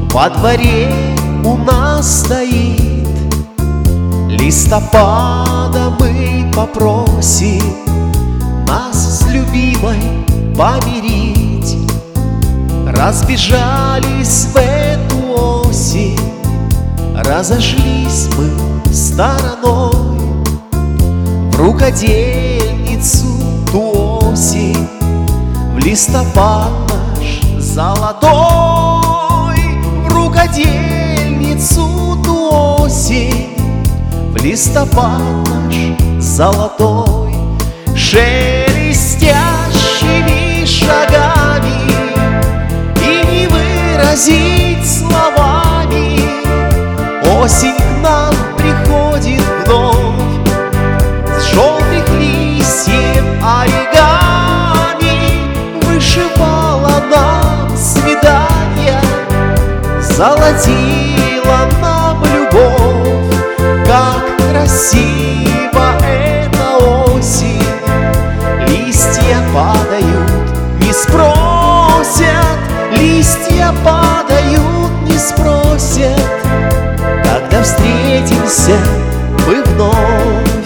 Во дворе у нас стоит, листопада мы попросим нас с любимой помирить. Разбежались в эту осень, разошлись мы стороной. В рукодельницу ту осень, в листопад наш золотой. В рукодельницу ту осень, в листопад наш золотой. Шелестящими шагами и не выразить словами осень к нам приходит вновь. С желтых листьев оригами вышивала нам свидания, золотила нам любовь. Как красиво эта осень! Листья падают, не спросят, листья падают, не спросят, когда встретимся мы вновь.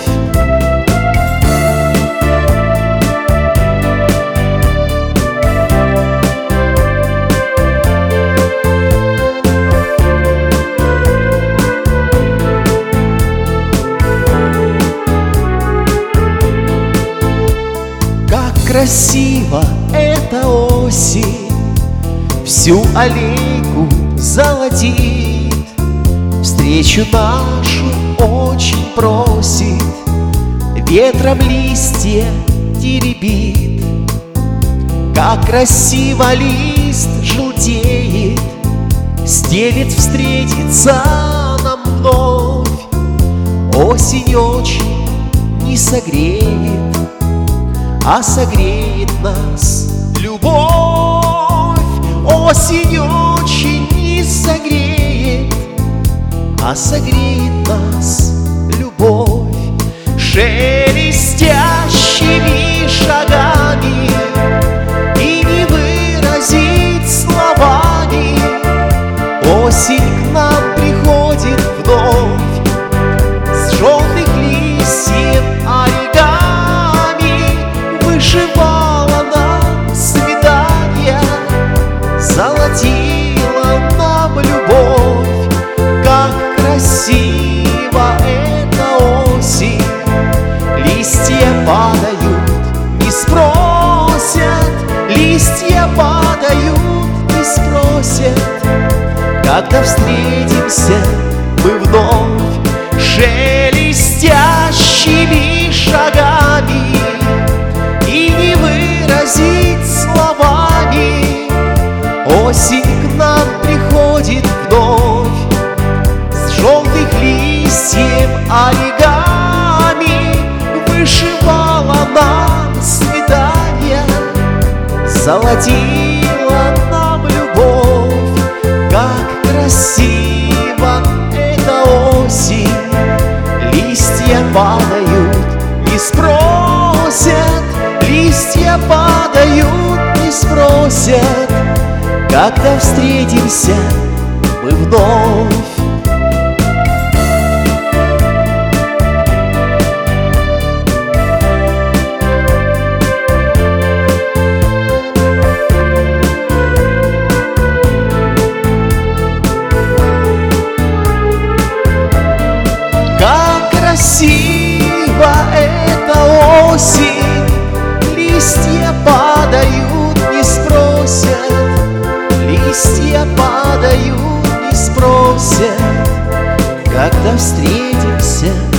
Красиво эта осень, всю аллейку золотит. Встречу нашу очень просит, ветром листья теребит. Как красиво лист желтеет, стелет встретиться нам вновь. Осень очень не согреет, а согреет нас любовь. Осень очень не согреет, а согреет нас любовь. Шелестящими шагами и не выразить словами осень к нам приходит вновь. С желтых листьев оригами вышивала нам свидания, золотила нам любовь. Как красиво эта осень! Листья падают, не спросят, листья падают, не спросят, когда встретимся мы вновь. Шелестящими шагами и не выразить словами осень к нам приходит вновь. С желтых листьев оригами вышивала нам свидания, золотила нам любовь. Как красиво эта осень! Листья падают, не спросят, листья падают, не спросят, когда встретимся мы вновь. Как красиво эта осень! Листья падают, не спросят, листья падают, не спросят, когда встретимся